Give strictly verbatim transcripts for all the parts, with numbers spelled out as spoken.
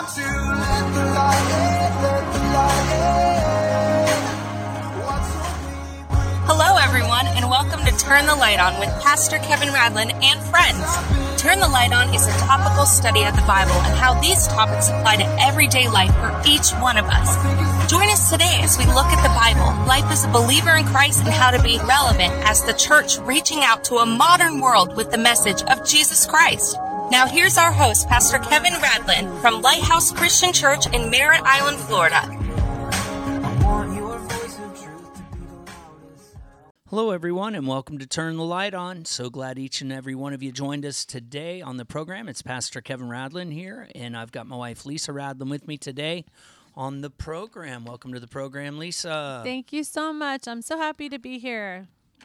to let the light in, let the light in. What's so deep? Hello, everyone, and welcome to Turn the Light On with Pastor Kevin Radlin and friends. Turn the Light On is a topical study of the Bible and how these topics apply to everyday life for each one of us. Join us today as we look at the Bible, life as a believer in Christ, and how to be relevant as the church reaching out to a modern world with the message of Jesus Christ. Now here's our host, Pastor Kevin Radlin from Lighthouse Christian Church in Merritt Island, Florida. Hello, everyone, and welcome to Turn the Light On. So glad each and every one of you joined us today on the program. It's Pastor Kevin Radlin here, and I've got my wife, Lisa Radlin, with me today on the program. Welcome to the program, Lisa. Thank you so much. I'm so happy to be here.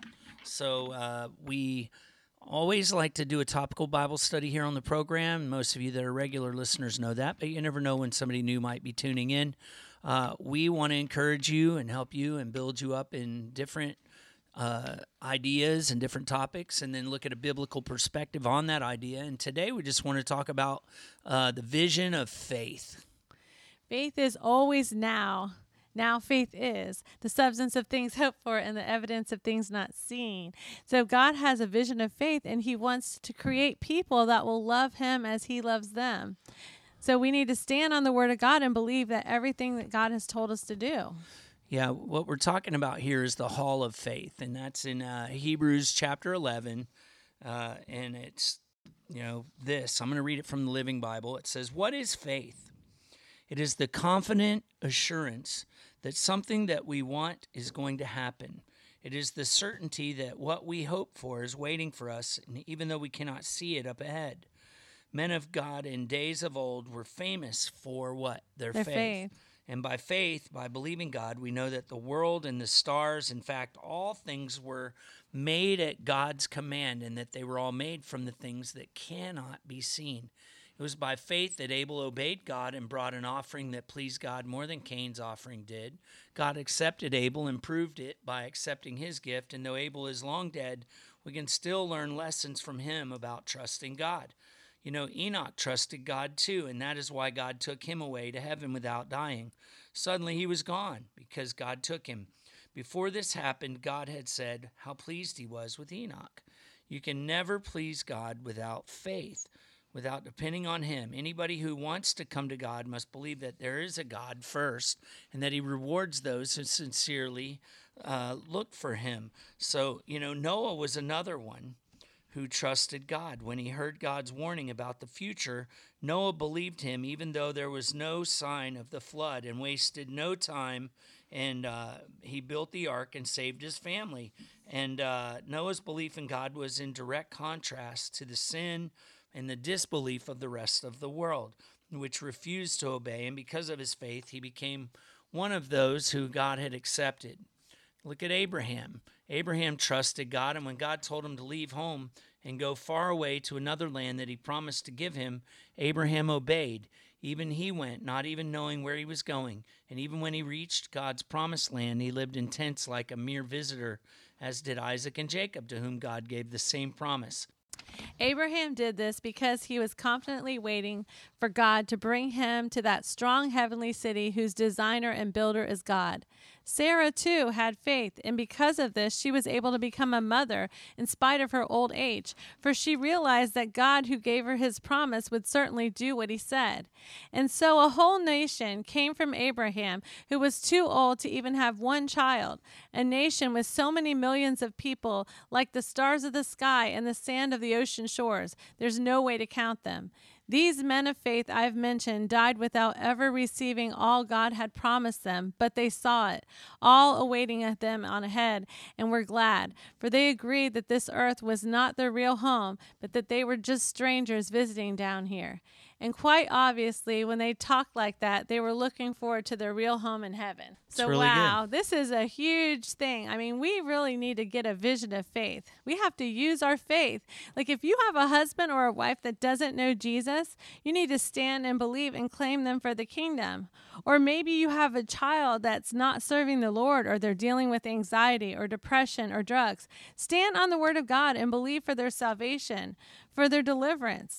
So uh, we always like to do a topical Bible study here on the program. Most of you that are regular listeners know that, but you never know when somebody new might be tuning in. Uh, we want to encourage you and help you and build you up in different Uh, ideas and different topics, and then look at a biblical perspective on that idea. And today we just want to talk about uh, the vision of faith. Faith is always now. Now faith is the substance of things hoped for and the evidence of things not seen. So God has a vision of faith, and he wants to create people that will love him as he loves them. So we need to stand on the word of God and believe that everything that God has told us to do. Yeah, what we're talking about here is the hall of faith, and that's in uh, Hebrews chapter eleven, uh, and it's, you know, this. I'm going to read it from the Living Bible. It says, "What is faith? It is the confident assurance that something that we want is going to happen. It is the certainty that what we hope for is waiting for us, and even though we cannot see it up ahead. Men of God in days of old were famous for what? Their, Their faith. faith. And by faith, by believing God, we know that the world and the stars, in fact, all things were made at God's command, and that they were all made from the things that cannot be seen. It was by faith that Abel obeyed God and brought an offering that pleased God more than Cain's offering did. God accepted Abel and proved it by accepting his gift, and though Abel is long dead, we can still learn lessons from him about trusting God. You know, Enoch trusted God too, and that is why God took him away to heaven without dying. Suddenly he was gone because God took him. Before this happened, God had said how pleased he was with Enoch. You can never please God without faith, without depending on him. Anybody who wants to come to God must believe that there is a God first, and that he rewards those who sincerely uh, look for him. So, you know, Noah was another one who trusted God. When he heard God's warning about the future, Noah believed him even though there was no sign of the flood, and wasted no time, and uh, he built the ark and saved his family. And uh, Noah's belief in God was in direct contrast to the sin and the disbelief of the rest of the world, which refused to obey, and because of his faith, he became one of those who God had accepted. Look at Abraham. Abraham trusted God, and when God told him to leave home and go far away to another land that he promised to give him, Abraham obeyed. Even he went, not even knowing where he was going. And even when he reached God's promised land, he lived in tents like a mere visitor, as did Isaac and Jacob, to whom God gave the same promise. Abraham did this because he was confidently waiting for God to bring him to that strong heavenly city whose designer and builder is God. Sarah, too, had faith, and because of this, she was able to become a mother in spite of her old age, for she realized that God, who gave her his promise, would certainly do what he said. And so a whole nation came from Abraham, who was too old to even have one child, a nation with so many millions of people, like the stars of the sky and the sand of the ocean shores. There's no way to count them. These men of faith I've mentioned died without ever receiving all God had promised them, but they saw it, all awaiting them on ahead, and were glad, for they agreed that this earth was not their real home, but that they were just strangers visiting down here. And quite obviously, when they talked like that, they were looking forward to their real home in heaven. So, really wow, good. This is a huge thing. I mean, we really need to get a vision of faith. We have to use our faith. Like if you have a husband or a wife that doesn't know Jesus, you need to stand and believe and claim them for the kingdom. Or maybe you have a child that's not serving the Lord, or they're dealing with anxiety or depression or drugs. Stand on the word of God and believe for their salvation, for their deliverance.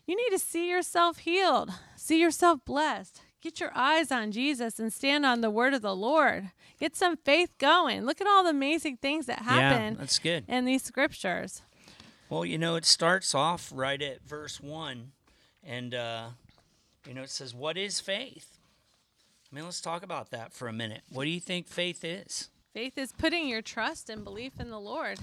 You need to see yourself healed, see yourself blessed. Get your eyes on Jesus and stand on the word of the Lord. Get some faith going. Look at all the amazing things that happen Yeah, that's good. in these scriptures. Well, you know, it starts off right at verse one, and, uh, you know, it says, what is faith? I mean, let's talk about that for a minute. What do you think faith is? Faith is putting your trust and belief in the Lord.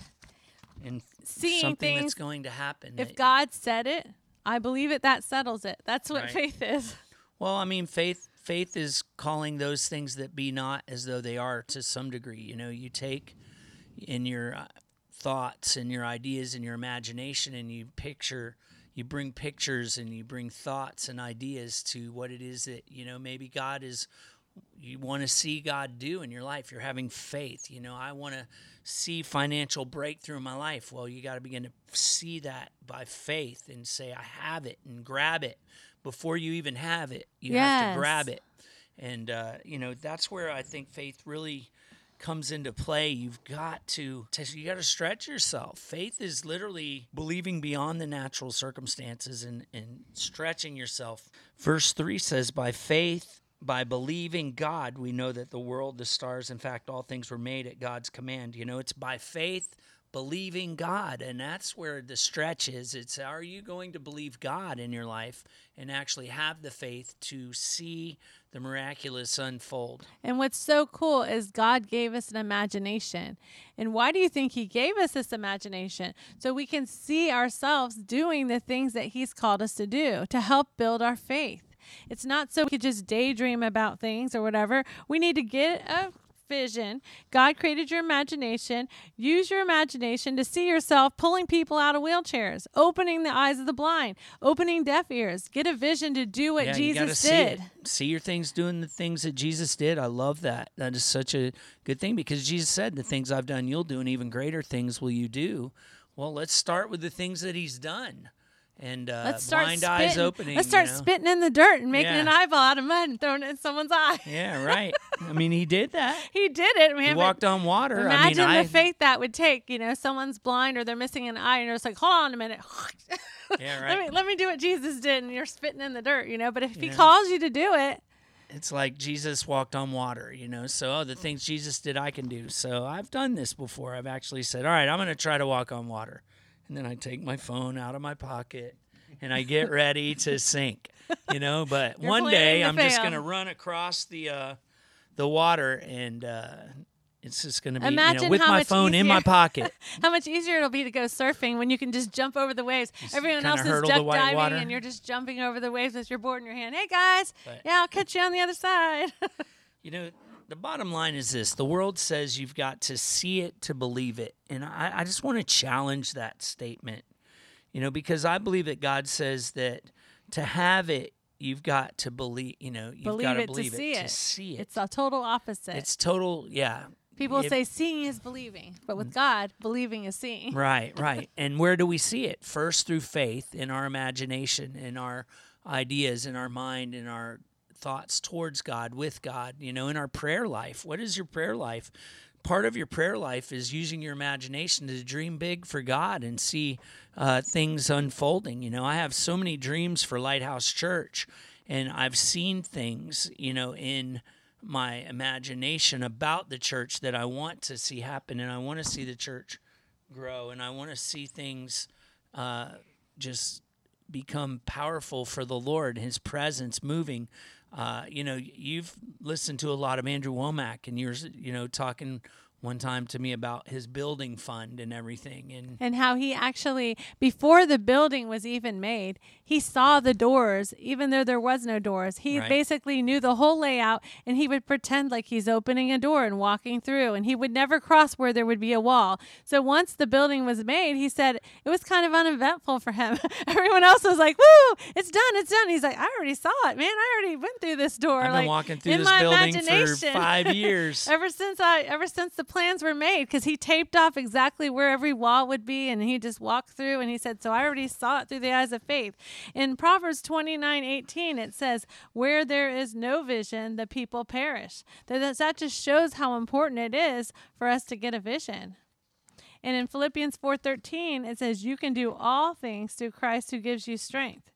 And Seeing something things, that's going to happen. if that- God said it, I believe it, that settles it. That's what Right. faith is. Well, I mean, faith faith is calling those things that be not as though they are to some degree. You know, you take in your uh, thoughts and your ideas and your imagination and you picture, you bring pictures and you bring thoughts and ideas to what it is that, you know, maybe God is, you want to see God do in your life. You're having faith. You know, I want to see financial breakthrough in my life. Well, you got to begin to see that by faith and say, I have it, and grab it. Before you even have it, you have Yes. to grab it. And, uh, you know, that's where I think faith really comes into play. You've got to, you got to stretch yourself. Faith is literally believing beyond the natural circumstances and, and stretching yourself. Verse three says, by faith, by believing God, we know that the world, the stars, in fact, all things were made at God's command. You know, it's by faith, believing God, and that's where the stretch is. It's, are you going to believe God in your life and actually have the faith to see the miraculous unfold? And what's so cool is God gave us an imagination. And why do you think he gave us this imagination? So we can see ourselves doing the things that he's called us to do to help build our faith. It's not so we could just daydream about things or whatever. We need to get a vision. God created your imagination. Use your imagination to see yourself pulling people out of wheelchairs, opening the eyes of the blind, opening deaf ears. Get a vision to do what Yeah, you gotta Jesus see did. it. See your things doing the things that Jesus did. I love that. That is such a good thing because Jesus said, the things I've done, you'll do, and even greater things will you do. Well, let's start with the things that he's done. And uh, Let's start blind spitting. eyes opening. Let's start you know? spitting in the dirt and making Yeah. an eyeball out of mud and throwing it in someone's eye. Yeah, right. I mean, he did that. He did it. We He haven't- walked on water. Imagine I mean, the I, faith that would take. You know, someone's blind or they're missing an eye, and you're just like, hold on a minute. Yeah, Let right. me let me do what Jesus did, and you're spitting in the dirt. You know, but if he Yeah. calls you to do it, It's like Jesus walked on water, you know. So, oh, the things Jesus did, I can do. So I've done this before. I've actually said, all right, I'm going to try to walk on water. And then I take my phone out of my pocket and I get ready to sink, you know. But You're one planning day to I'm just fail. going to run across the uh, the water, and uh, it's just going to be, you Imagine know, with how my much phone in my easier- pocket. how much easier it'll be to go surfing when you can just jump over the waves. Everyone kinda else is hurdle the duck white diving, water. and you're just jumping over the waves with your board in your hand. Hey guys, But- yeah, I'll catch you on the other side. You know, the bottom line is this. The world says you've got to see it to believe it. And I, I just want to challenge that statement, you know, because I believe that God says that to have it, you've got to believe, you know, you've believe got to it believe to see it, it. to see it. It's a total opposite. It's total, yeah. People If- say seeing is believing, but with God, believing is seeing. Right, right. And where do we see it? First through faith in our imagination, in our ideas, in our mind, in our thoughts towards God, with God, you know, in our prayer life. What is your prayer life? Part of your prayer life is using your imagination to dream big for God and see uh, things unfolding. You know, I have so many dreams for Lighthouse Church, and I've seen things, you know, in my imagination about the church that I want to see happen, and I want to see the church grow, and I want to see things uh, just become powerful for the Lord, His presence moving. Uh, you know, you've listened to a lot of Andrew Womack, and you're, you know, talking one time to me about his building fund and everything, and And how he actually, before the building was even made, he saw the doors, even though there was no doors. He Right. basically knew the whole layout, and he would pretend like he's opening a door and walking through, and he would never cross where there would be a wall. So once the building was made, he said it was kind of uneventful for him. Everyone else was like, woo, it's done, it's done. He's like, I already saw it, man. I already went through this door. I've been like, walking through in this my building for imagination." five years. Ever since I, ever since the plans were made, because he taped off exactly where every wall would be, and he just walked through, and he said, so I already saw it through the eyes of faith. In Proverbs twenty-nine eighteen, it says, where there is no vision, the people perish. That, that just shows how important it is for us to get a vision. And in Philippians four thirteen, it says, you can do all things through Christ who gives you strength.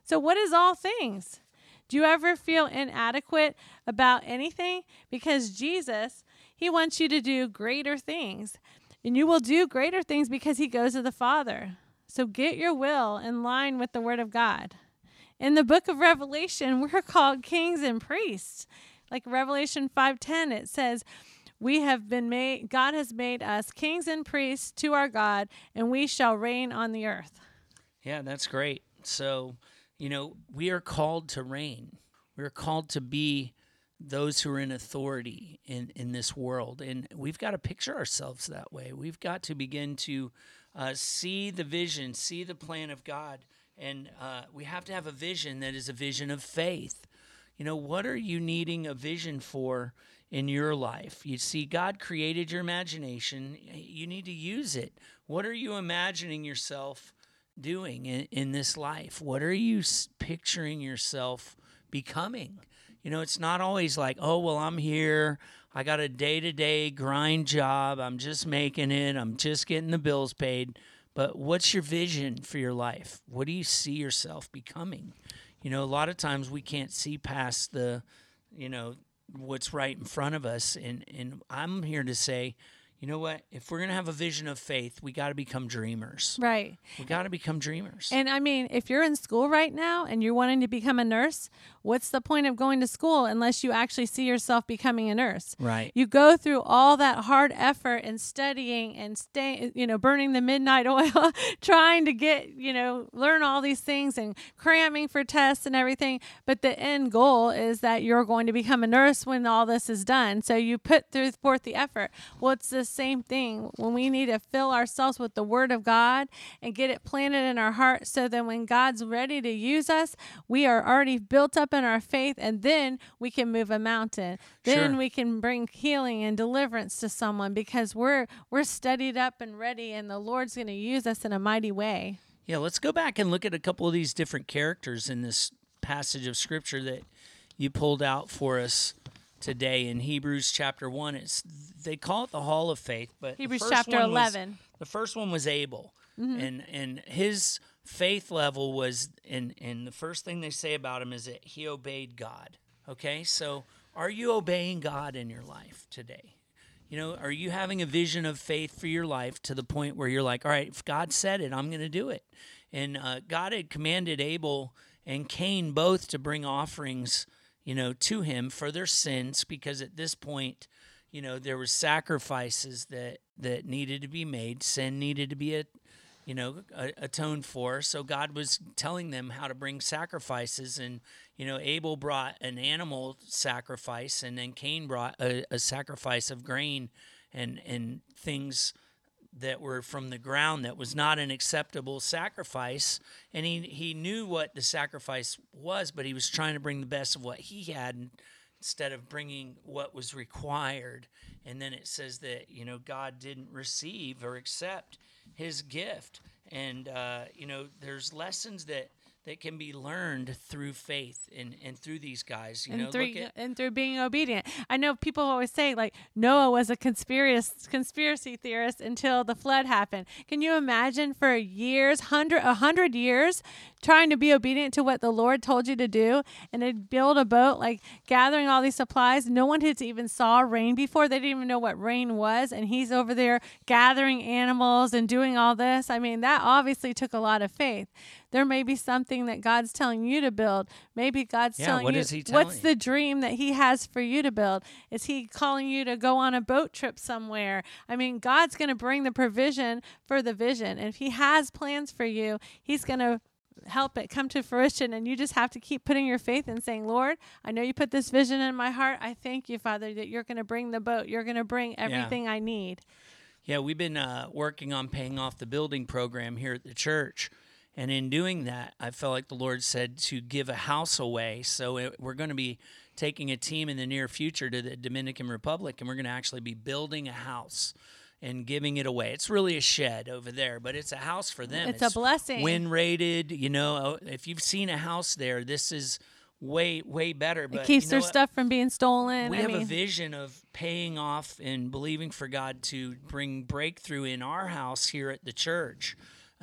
So what is all things? Do you ever feel inadequate about anything? Because Jesus, he wants you to do greater things. And you will do greater things because he goes to the Father. So get your will in line with the Word of God. In the book of Revelation, we're called kings and priests. Like Revelation five ten, it says, we have been made, God has made us kings and priests to our God, and we shall reign on the earth. Yeah, that's great. So, you know, we are called to reign. We are called to be those who are in authority in, in this world. And we've got to picture ourselves that way. We've got to begin to uh, see the vision, see the plan of God. And uh, we have to have a vision that is a vision of faith. You know, what are you needing a vision for in your life? You see, God created your imagination. You need to use it. What are you imagining yourself doing in, in this life? What are you s- picturing yourself becoming? You know, it's not always like, oh, well, I'm here. I got a day-to-day grind job. I'm just making it. I'm just getting the bills paid. But what's your vision for your life? What do you see yourself becoming? You know, a lot of times we can't see past the, you know, what's right in front of us. And, and I'm here to say, you know what? If we're going to have a vision of faith, we got to become dreamers. Right. We got to become dreamers. And I mean, if you're in school right now and you're wanting to become a nurse, what's the point of going to school unless you actually see yourself becoming a nurse? Right. You go through all that hard effort and studying and stay, you know, burning the midnight oil, trying to get, you know, learn all these things and cramming for tests and everything. But the end goal is that you're going to become a nurse when all this is done. So you put through forth the effort. Well, it's the same thing when we need to fill ourselves with the Word of God and get it planted in our heart, so that when God's ready to use us, we are already built up in our faith, and then we can move a mountain. Then Sure. we can bring healing and deliverance to someone, because we're we're studied up and ready, and the Lord's going to use us in a mighty way. Yeah, let's go back and look at a couple of these different characters in this passage of Scripture that you pulled out for us today in Hebrews chapter one. It's they call it the Hall of Faith, but the Hebrews first chapter one was- eleven. the first one was Abel, Mm-hmm. and and his faith level was, and and the first thing they say about him is that he obeyed God. Okay, so are you obeying God in your life today? You know, are you having a vision of faith for your life to the point where you're like, all right, if God said it, I'm going to do it. And uh, God had commanded Abel and Cain both to bring offerings, you know, to him for their sins, because at this point, you know, there were sacrifices that, that needed to be made. Sin needed to be, a, you know, a, atoned for. So God was telling them how to bring sacrifices. And, you know, Abel brought an animal sacrifice, and then Cain brought a, a sacrifice of grain and, and things that were from the ground that was not an acceptable sacrifice. And he, he knew what the sacrifice was, but he was trying to bring the best of what he had instead of bringing what was required. And then it says that, you know, God didn't receive or accept his gift. And, uh, you know, there's lessons that, that can be learned through faith and, and through these guys. You and know, through look at, and through being obedient. I know people always say, like, Noah was a conspiracy conspiracy theorist until the flood happened. Can you imagine for years, hundred a hundred years, trying to be obedient to what the Lord told you to do, and to build a boat, like gathering all these supplies? No one had even saw rain before. They didn't even know what rain was, and he's over there gathering animals and doing all this. I mean, that obviously took a lot of faith. There may be something that God's telling you to build. Maybe God's Yeah, telling what you, is he telling what's you? the dream that he has for you to build? Is he calling you to go on a boat trip somewhere? I mean, God's going to bring the provision for the vision. And if he has plans for you, he's going to help it come to fruition. And you just have to keep putting your faith in, saying, Lord, I know you put this vision in my heart. I thank you, Father, that you're going to bring the boat. You're going to bring everything I need. Yeah, we've been uh, working on paying off the building program here at the church. And in doing that, I felt like the Lord said to give a house away. So it, we're going to be taking a team in the near future to the Dominican Republic, and we're going to actually be building a house and giving it away. It's really a shed over there, but it's a house for them. It's a blessing. Wind rated, you know. If you've seen a house there, this is way, way better. But It keeps you know their what? stuff from being stolen. We I have mean, a vision of paying off and believing for God to bring breakthrough in our house here at the church.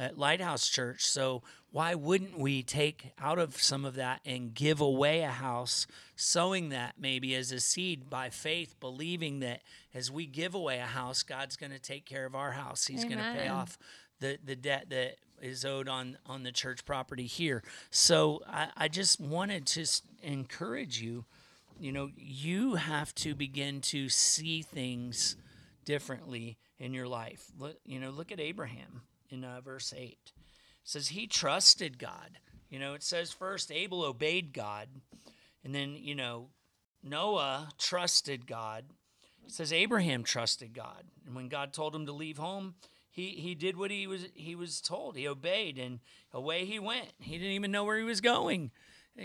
at Lighthouse Church. So why wouldn't we take out of some of that and give away a house, sowing that maybe as a seed by faith, believing that as we give away a house, God's going to take care of our house. He's going to pay off the, the debt that is owed on, on the church property here. So I, I just wanted to s- encourage you, you know, you have to begin to see things differently in your life. Look, you know, look at Abraham in uh, verse eight. It says he trusted God. You know, it says first Abel obeyed God, and then, you know, Noah trusted God. It says Abraham trusted God, and when God told him to leave home, he he did what he was he was told. He obeyed, and away he went. He didn't even know where he was going.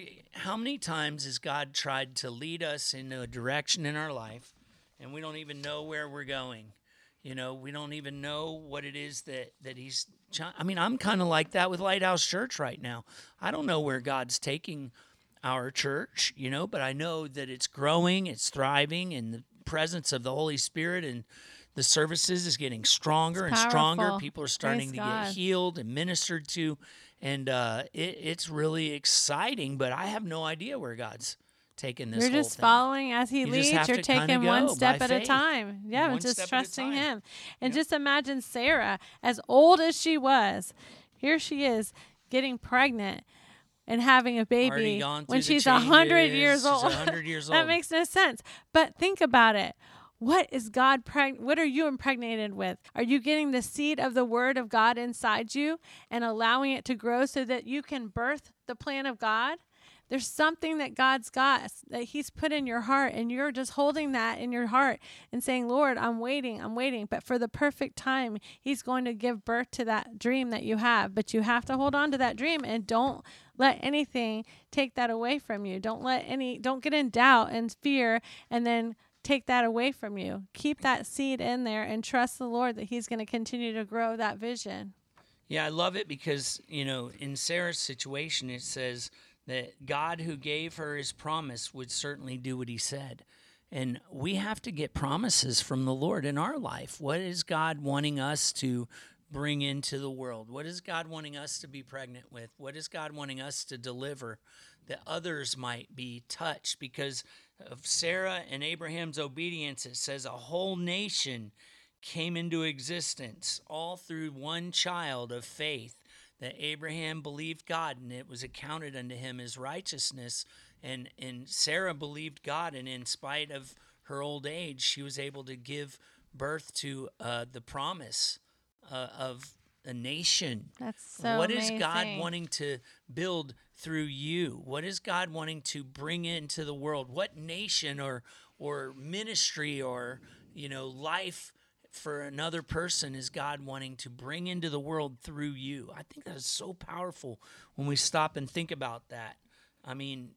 How many times has God tried to lead us in a direction in our life, and we don't even know where we're going? You know, we don't even know what it is that, that he's, I mean, I'm kind of like that with Lighthouse Church right now. I don't know where God's taking our church, you know, but I know that it's growing, it's thriving, and the presence of the Holy Spirit and the services is getting stronger It's and stronger. powerful. People are starting Praise to God. get healed and ministered to, and uh, it, it's really exciting, but I have no idea where God's taking this You're whole just thing. following as he You just leads. have You're to kinda taking one go step by at a faith. time. Yeah, One and just step at a trusting time. him. And Yep. just imagine Sarah, as old as she was, here she is getting pregnant and having a Already baby gone when through the she's a hundred years changes. old. She's a hundred years That old. makes no sense. But think about it. What is God preg- what are you impregnated with? Are you getting the seed of the word of God inside you and allowing it to grow so that you can birth the plan of God? There's something that God's got that he's put in your heart, and you're just holding that in your heart and saying, Lord, I'm waiting, I'm waiting. But for the perfect time, he's going to give birth to that dream that you have. But you have to hold on to that dream and don't let anything take that away from you. Don't let any, don't get in doubt and fear and then take that away from you. Keep that seed in there and trust the Lord that he's going to continue to grow that vision. Yeah, I love it because, you know, in Sarah's situation, it says that God who gave her his promise would certainly do what he said. And we have to get promises from the Lord in our life. What is God wanting us to bring into the world? What is God wanting us to be pregnant with? What is God wanting us to deliver that others might be touched? Because of Sarah and Abraham's obedience, it says a whole nation came into existence all through one child of faith, that Abraham believed God and it was accounted unto him as righteousness. And, and Sarah believed God, and in spite of her old age, she was able to give birth to uh, the promise uh, of a nation. That's so What is God amazing. wanting to build through you? What is God wanting to bring into the world? What nation or or ministry or, you know, life for another person is God wanting to bring into the world through you? I think that is so powerful when we stop and think about that. I mean,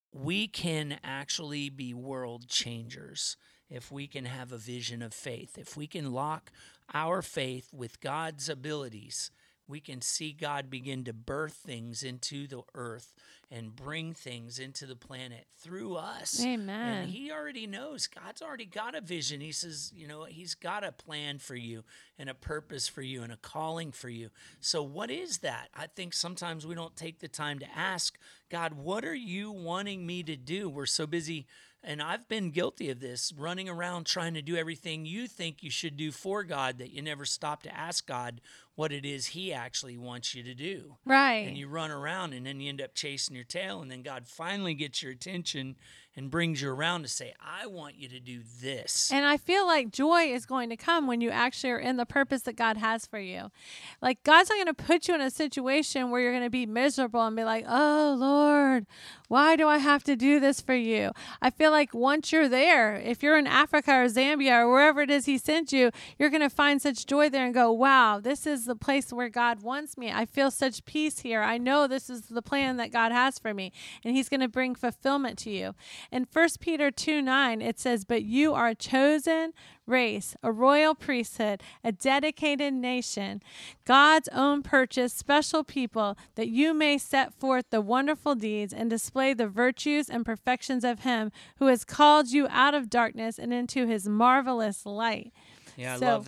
we can actually be world changers if we can have a vision of faith. If we can lock our faith with God's abilities, we can see God begin to birth things into the earth and bring things into the planet through us. Amen. And he already knows. God's already got a vision. He says, you know, he's got a plan for you and a purpose for you and a calling for you. So what is that? I think sometimes we don't take the time to ask, God, what are you wanting me to do? We're so busy. And I've been guilty of this, running around trying to do everything you think you should do for God, that you never stop to ask God what it is he actually wants you to do. Right. And you run around, and then you end up chasing your tail, and then God finally gets your attention and brings you around to say, I want you to do this. And I feel like joy is going to come when you actually are in the purpose that God has for you. Like, God's not going to put you in a situation where you're going to be miserable and be like, oh, Lord, why do I have to do this for you? I feel like once you're there, if you're in Africa or Zambia or wherever it is he sent you, you're going to find such joy there and go, wow, this is the place where God wants me. I feel such peace here. I know this is the plan that God has for me, and he's going to bring fulfillment to you. In First Peter two nine, it says, but you are a chosen race, a royal priesthood, a dedicated nation, God's own purchased special people, that you may set forth the wonderful deeds and display the virtues and perfections of him who has called you out of darkness and into his marvelous light. Yeah, I So- love that.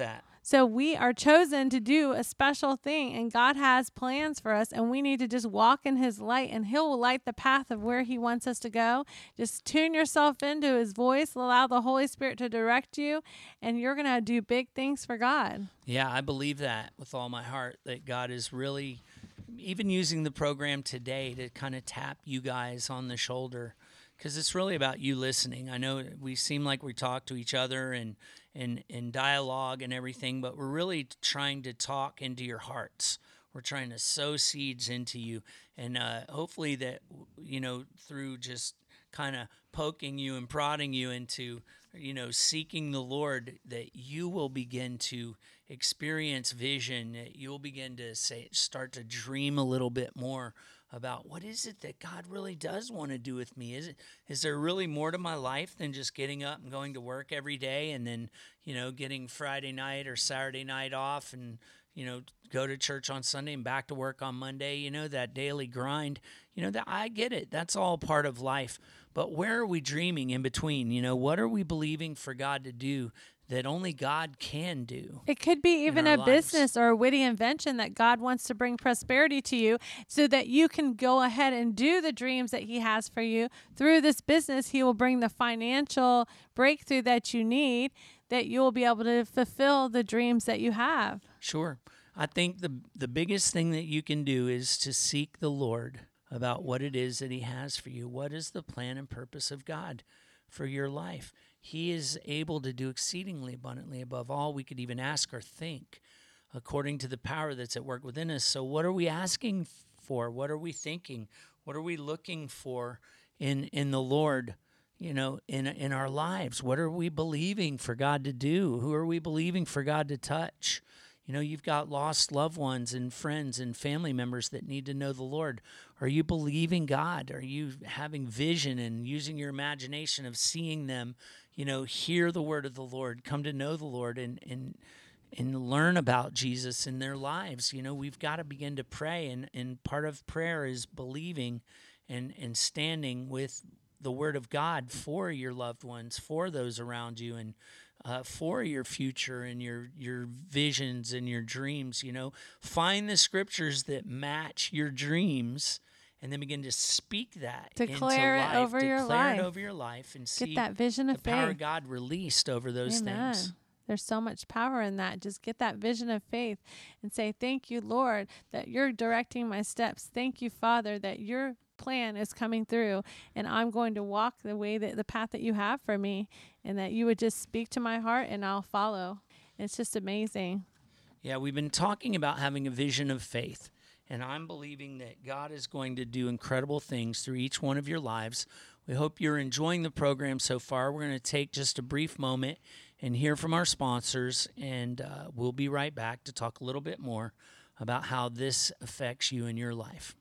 So we are chosen to do a special thing, and God has plans for us, and we need to just walk in his light, and he'll light the path of where he wants us to go. Just tune yourself into his voice, allow the Holy Spirit to direct you, and you're going to do big things for God. Yeah, I believe that with all my heart, that God is really even using the program today to kind of tap you guys on the shoulder, because it's really about you listening. I know we seem like we talk to each other and and and dialogue and everything, but we're really trying to talk into your hearts. We're trying to sow seeds into you, and uh, hopefully that, you know, through just kind of poking you and prodding you into, you know, seeking the Lord, that you will begin to experience vision, that you'll begin to say, start to dream a little bit more about what is it that God really does want to do with me. Is it, is there really more to my life than just getting up and going to work every day and then, you know, getting Friday night or Saturday night off and, you know, go to church on Sunday and back to work on Monday, you know, that daily grind, you know, that I get it. That's all part of life. But where are we dreaming in between? You know, what are we believing for God to do that only God can do? It could be even a lives. business or a witty invention that God wants to bring prosperity to you so that you can go ahead and do the dreams that he has for you. Through this business, he will bring the financial breakthrough that you need, that you will be able to fulfill the dreams that you have. Sure. I think the the biggest thing that you can do is to seek the Lord about what it is that he has for you. What is the plan and purpose of God for your life? He is able to do exceedingly abundantly above all we could even ask or think, according to the power that's at work within us. So what are we asking for? What are we thinking? What are we looking for in in the Lord, you know, in in our lives? What are we believing for God to do? Who are we believing for God to touch? You know, you've got lost loved ones and friends and family members that need to know the Lord. Are you believing God? Are you having vision and using your imagination of seeing them, you know, hear the word of the Lord, come to know the Lord, and and and learn about Jesus in their lives? You know, we've got to begin to pray, and, and part of prayer is believing and, and standing with the word of God for your loved ones, for those around you, and Uh, for your future and your your visions and your dreams. You know, find the scriptures that match your dreams, and then begin to speak that Declare into it life. over your Declare life. it over your life, and see Get that vision of the power faith. of God released over those Amen. things. There's so much power in that. Just get that vision of faith and say, thank you, Lord, that you're directing my steps. Thank you, Father, that your plan is coming through, and I'm going to walk the way that the path that you have for me, and that you would just speak to my heart and I'll follow. It's just amazing. Yeah, we've been talking about having a vision of faith, and I'm believing that God is going to do incredible things through each one of your lives. We hope you're enjoying the program so far. We're going to take just a brief moment and hear from our sponsors, and uh, we'll be right back to talk a little bit more about how this affects you in your life.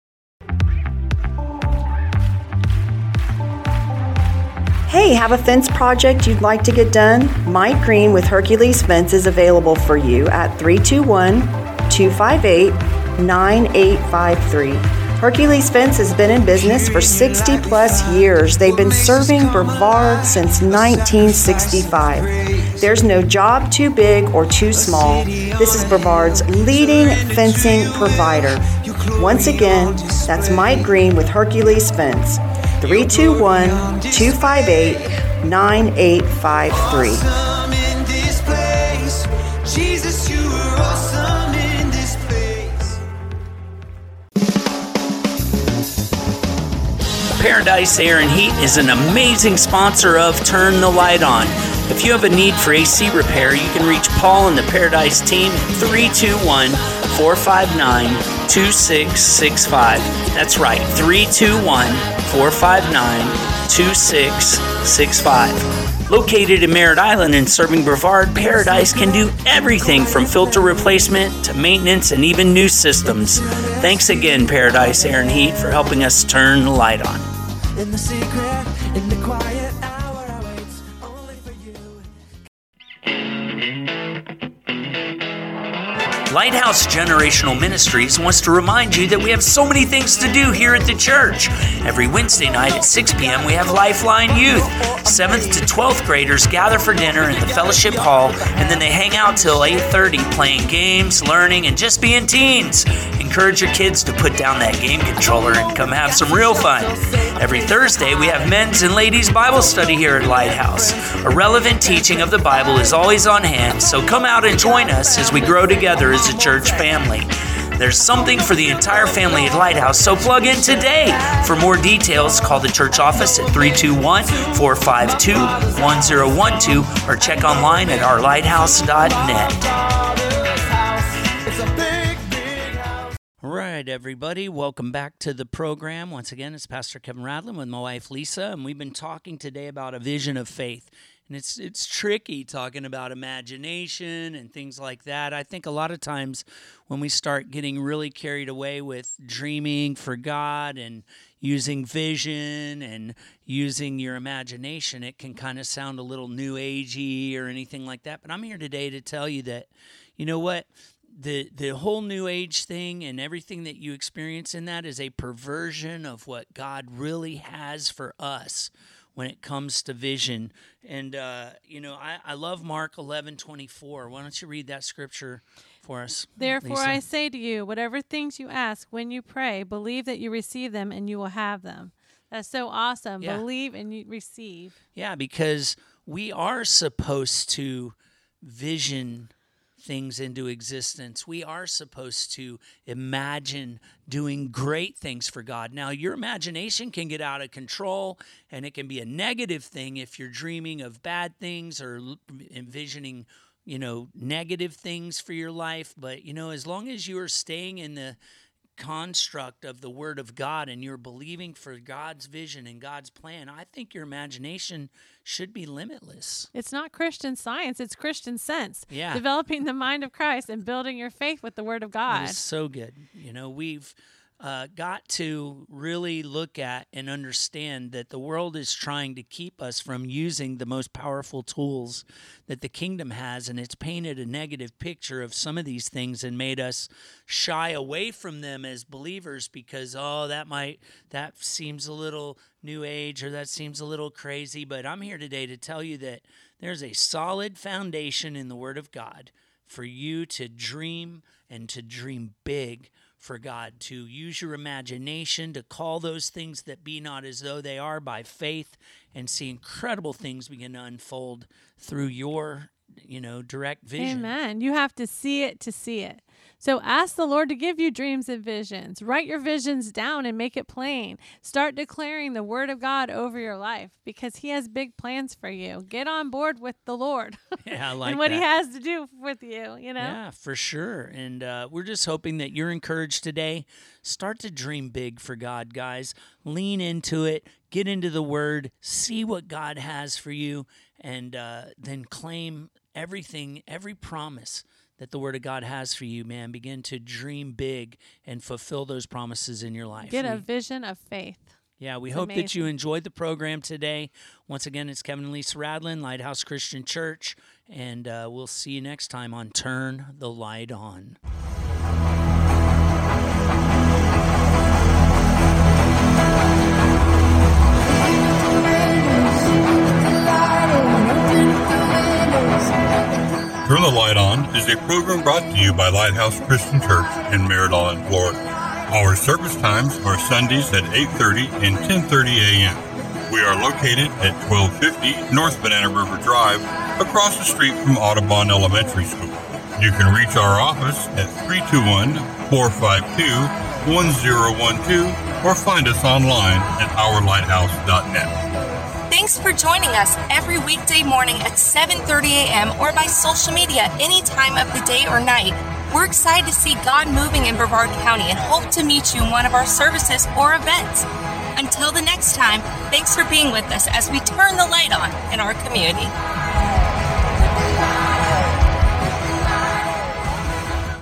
Hey, have a fence project you'd like to get done? Mike Green with Hercules Fence is available for you at three two one, two five eight, nine eight five three. Hercules Fence has been in business for sixty plus years. They've been serving Brevard since nineteen sixty-five. There's no job too big or too small. This is Brevard's leading fencing provider. Once again, that's Mike Green with Hercules Fence. three two one, two five eight, nine eight five three. Awesome in this place. Jesus, you are awesome in this place. Paradise Air and Heat is an amazing sponsor of Turn the Light On. If you have a need for A C repair, you can reach Paul and the Paradise team at three two one, four five nine, two six six five. That's right, three two one, four five nine, two six six five. Located in Merritt Island and serving Brevard, Paradise can do everything from filter replacement to maintenance and even new systems. Thanks again, Paradise Air and Heat, for helping us turn the light on. In the secret, in the quiet hour, I wait only for you. Lighthouse Generational Ministries wants to remind you that we have so many things to do here at the church. Every Wednesday night at six p.m. we have Lifeline Youth. seventh to twelfth graders gather for dinner in the fellowship hall, and then they hang out till eight thirty playing games, learning, and just being teens. Encourage your kids to put down that game controller and come have some real fun. Every Thursday we have men's and ladies Bible study here at Lighthouse. A relevant teaching of the Bible is always on hand, so come out and join us as we grow together as a church family. There's something for the entire family at Lighthouse, so plug in today. For more details, call the church office at three two one, four five two, one zero one two or check online at our lighthouse dot net. All right, everybody, welcome back to the program. Once again, it's Pastor Kevin Radlin with my wife, Lisa, and we've been talking today about a vision of faith. And it's it's tricky talking about imagination and things like that. I think a lot of times when we start getting really carried away with dreaming for God and using vision and using your imagination, it can kind of sound a little new agey or anything like that. But I'm here today to tell you that, you know what? The the whole New Age thing and everything that you experience in that is a perversion of what God really has for us when it comes to vision. And, uh, you know, I, I love Mark eleven twenty-four. Why don't you read that scripture for us, Therefore Lisa? I say to you, whatever things you ask when you pray, believe that you receive them and you will have them. That's so awesome. Yeah. Believe and you receive. Yeah, because we are supposed to vision things into existence. We are supposed to imagine doing great things for God. Now, your imagination can get out of control, and it can be a negative thing if you're dreaming of bad things or envisioning, you know, negative things for your life. But, you know, as long as you are staying in the construct of the Word of God and you're believing for God's vision and God's plan, I think your imagination should be limitless. It's not Christian science, it's Christian sense. Yeah. Developing the mind of Christ and building your faith with the Word of God. That is so good. You know, we've uh, got to really look at and understand that the world is trying to keep us from using the most powerful tools that the kingdom has, and it's painted a negative picture of some of these things and made us shy away from them as believers because, oh, that might, that seems a little new age or that seems a little crazy. But I'm here today to tell you that there's a solid foundation in the Word of God for you to dream and to dream big for God, to use your imagination, to call those things that be not as though they are by faith, and see incredible things begin to unfold through your, you know, direct vision. Amen. You have to see it to see it. So ask the Lord to give you dreams and visions. Write your visions down and make it plain. Start declaring the Word of God over your life because He has big plans for you. Get on board with the Lord Yeah, I like and what that. He has to do with you, you know? Yeah, for sure. And uh, we're just hoping that you're encouraged today. Start to dream big for God, guys. Lean into it. Get into the Word. See what God has for you. And uh, then claim everything, every promise that the Word of God has for you, man. Begin to dream big and fulfill those promises in your life. Get a We- vision of faith. Yeah, we It's hope that you amazing. enjoyed the program today. Once again, it's Kevin and Lisa Radlin, Lighthouse Christian Church, and uh, we'll see you next time on Turn the Light On. Turn the Light On is a program brought to you by Lighthouse Christian Church in Merritt Island, Florida. Our service times are Sundays at eight thirty and ten thirty a.m. We are located at twelve fifty North Banana River Drive, across the street from Audubon Elementary School. You can reach our office at three two one, four five two, one zero one two or find us online at our lighthouse dot net. Thanks for joining us every weekday morning at seven thirty a.m. or by social media any time of the day or night. We're excited to see God moving in Brevard County and hope to meet you in one of our services or events. Until the next time, thanks for being with us as we turn the light on in our community.